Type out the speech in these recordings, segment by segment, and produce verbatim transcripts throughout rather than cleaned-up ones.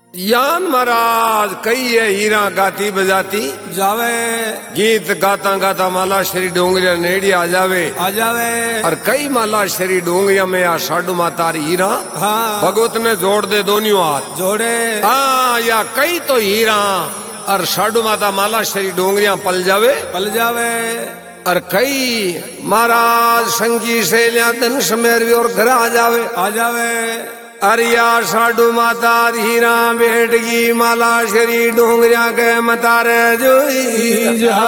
यान महाराज कई है हीरा गाती बजाती जावे, गीत गाता गाता माला श्री डोंगरिया नेड़ी आ जावे आ जावे। और कई माला श्री डोंगरिया में आ साडू माता हीरा हाँ, भगवत ने जोड़ दे दोनों हाथ जोड़े। हाँ या कई तो हीरा और साडू माता माला श्री डोंगरिया पल जावे पल जावे। और कई महाराज संगी से लिया धन समेरवी और घर आ जावे आ जावे। अरिया साडू माता हीरा बेटगी माला श्री डोंगरिया के मतारे जोई जा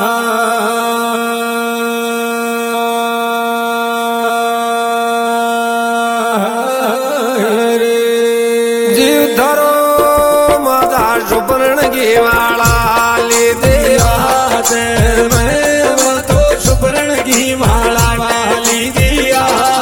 जीव धरो माता सुपर्ण की वाला ले दिया मैं तो सुपर्ण की माला वाली दिया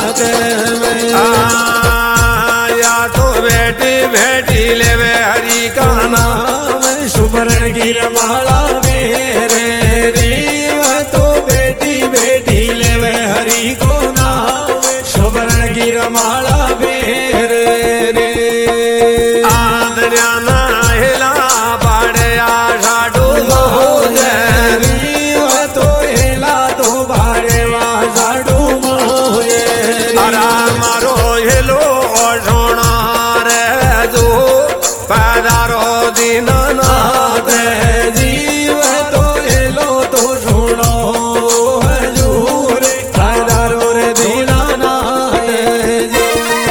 भेटी लेवे हरि का नाम सुपर्ण की माला मेरे रीव तो बेटी बेटी लेवे हरि को नाम सुपर्ण की माला मेरे रे। आदरिया ना हिला बाड़िया साडू रीव तो हिला तो बाड़े वा साडू मोहे अरा मारो हिलो सोना पैदारो दीनानाथ जीव तो हेलो तो सुनो हजूर पैदारो रे दीनानाथ जी।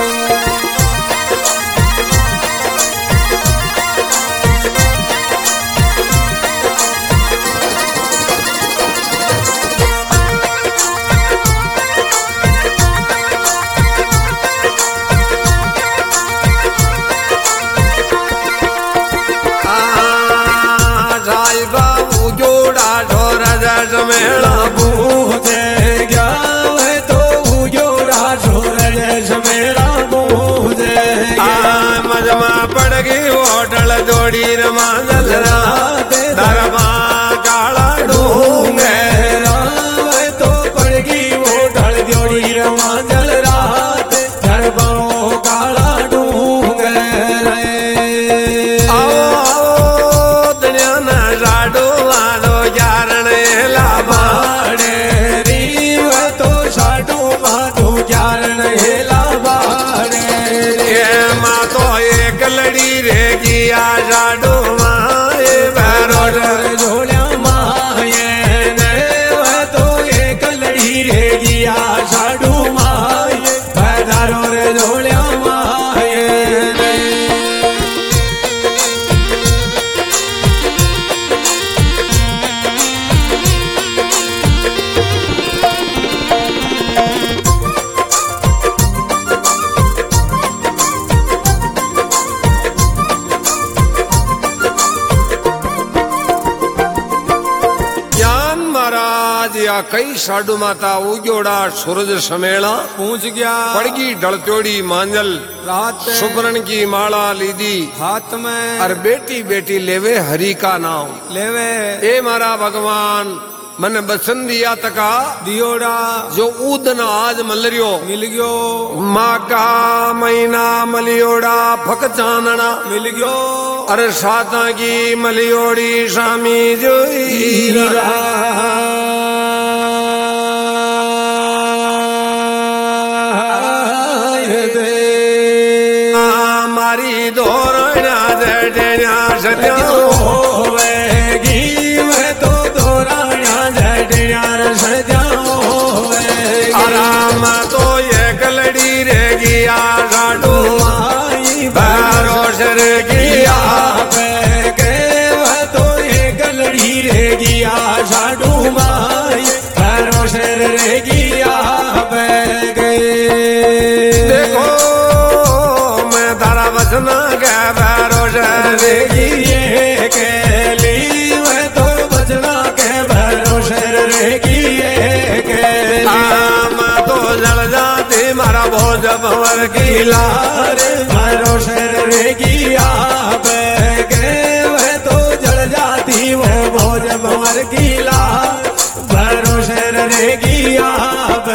मेला बूझे गया है तो जोड़ा छोर जैसे मेरा बूझे मजमा पड़ गई होटल जोड़ी रमा जल रात दरबा काला ढूंगे तो पड़ गई होटल जोड़ी रमा जल रात दरबा काला ढूंगे आओ आओ दुनिया न साडू वालो यारण बाड़े रीव तो साडू माधू चारण हेला बाड़े ये माँ तो एक लड़ी रेगी आ साडू माए भरोर झोलिया माए ने तो एक लड़ी रेगी आ साडू माए भरो रे झोलिया माए या कई साडू माता उजोड़ा सूरज समेला पूछ गया पड़गी ढलचोड़ी मांजल रात सुपरण की माला लीदी हाथ में और बेटी बेटी लेवे हरि का नाम लेवे ए मारा भगवान मन बसन दिया तका दियोड़ा जो ऊदन आज मलरियो मिल गयो माघा महीना मलियोड़ा फक चानना मिल गयो अरे साता की मलियोड़ी स्वामी जोई मारी दोरना जड़ना सत्या होवेगी मैं तो दोराना जड़ना सत्या आराम तो ये गलड़ी रेगी आ साडू माई भरोसर किया तो ये गलड़ी रेगी आ साडू माई भरोसर रेगी देखो मैं तारा बचना के भरोसर रेगी के ली मैं तो बचना के भरोसर रेगी मैं तो जल जाती मारा भोज भंवर की लार भरोसर रेगी आप मैं तो जल जाती वो भोज भंवर की लार भरोसर रेगी आप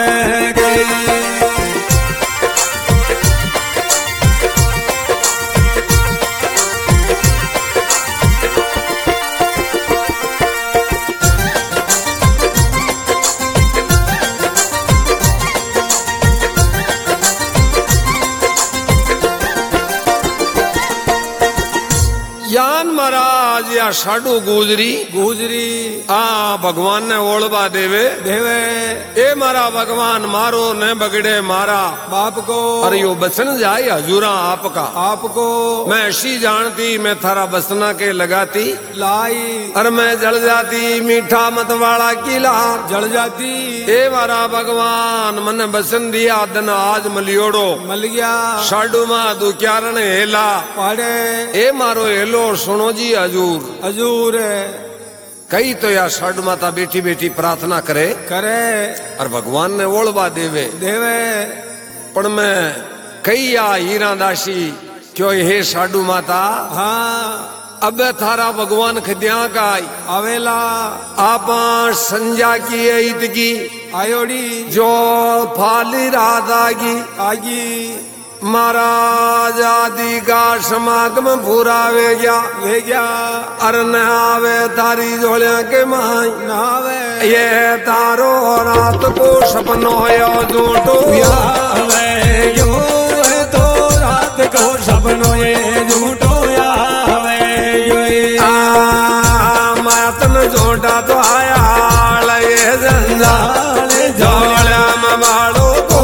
यान महाराज या साडू गुजरी गुजरी आ भगवान ने ओळबा देवे देवे ए मारा भगवान मारो न बगड़े मारा बाप को अरे यो बसन जाए हजूरा आपका आपको मैं ऐसी जानती मैं थारा बसना के लगाती लाई अरे मैं जल जाती मीठा मत वाला किला जल जाती ए मारा भगवान मन बसन दिया दन आज मलियोड़ो मल गया साडू मा दुक्यारण हेला पाड़े ए मारो हेलो सुनो जी हजूर हजूर कई तो या साडू माता बेटी बेटी प्रार्थना करे करे और भगवान ने ओळबा देवे देवे पण मैं कई या हीरा दासी क्यों हे साडू माता हाँ अब थारा भगवान खद्या का आवेला आप संजा की ईद की आयोड़ी जो फाली रात आगी आगी महाराज आदि का समागम पूरा वे गया वे गया अर न आवे तारी जोड़िया के माई नावे ये तारो रात को सपनो यो झूठो यावे यो है तो रात को सपनो ये झूठो यावे यो मैं तन झूठा तो आया ये जंजाल जोड़िया में बाड़ो को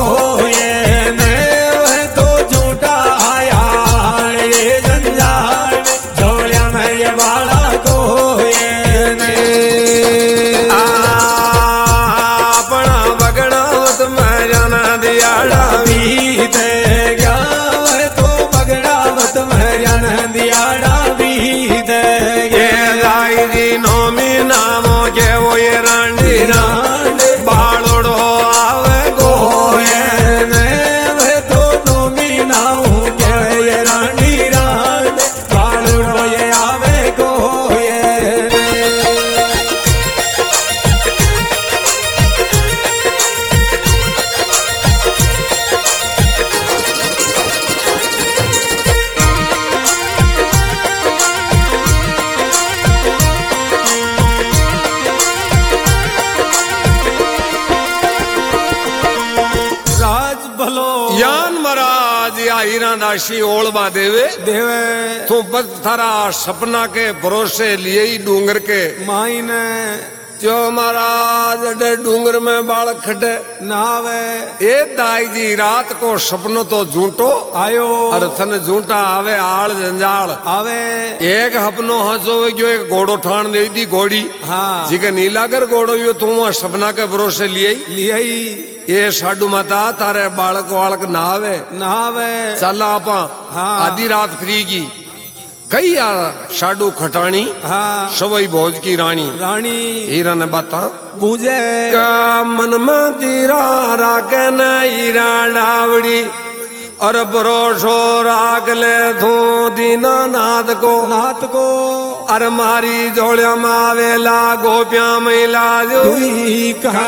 दासी ओळबा देवे देवे तू बस थारा सपना के भरोसे लिए ही डूंगर के मायने जो महाराज डे डूंगर में बाल खड़े नावे ए दाई जी रात को सपनो तो झूठो आयो और थन झूठा आवे आल जंजाल आवे एक हपनो हंसो जो एक घोड़ो ठाण दे दी घोड़ी हाँ जी के नीलागर घोड़ो यो तू सपना के भरोसे लिए लिए ये साडू माता तारे बालक वालक नावे नावे चला आपा हाँ आधी रात फ्री की कई यार साडू खटाणी हाँ सवई भोज की रानी रानी हीरा ने बाता बूझे का मन में तीरा राके न हीरा डावड़ी और भरोसो राग ले थू दीना नाथ को नाथ को अर मारी जोड़िया मावेला गोपिया महिला जो कहा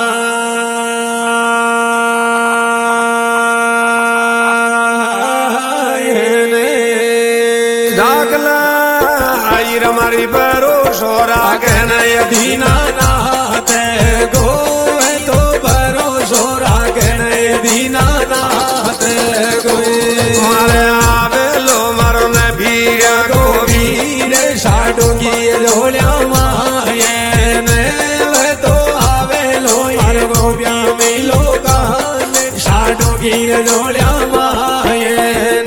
हमारी भरोसो रागन दीना नाथ गो तो भरोसो रागन दीना नाथ गो मारे आवे लो मरो न भीर गो वीर साडू की लोलिया मायन तो आवे लो यार गोपिया मिलो गान साडू की लोलिया मायन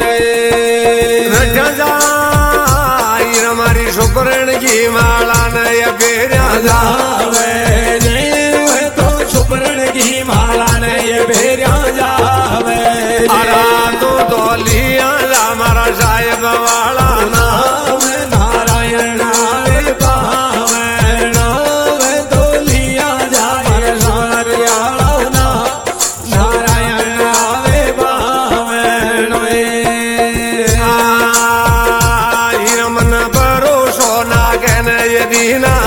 हमारी सुपरण की माला नय बेरा जावे तो सुपरण की माला नय बेरा जावे अरा तो दोलिया हमारा साहेब वाला नाम नारायण आवे पावे नाम दोलिया जाए सारिया ना नारायण आवे पावे मन भरोसो ना कहने ये दीना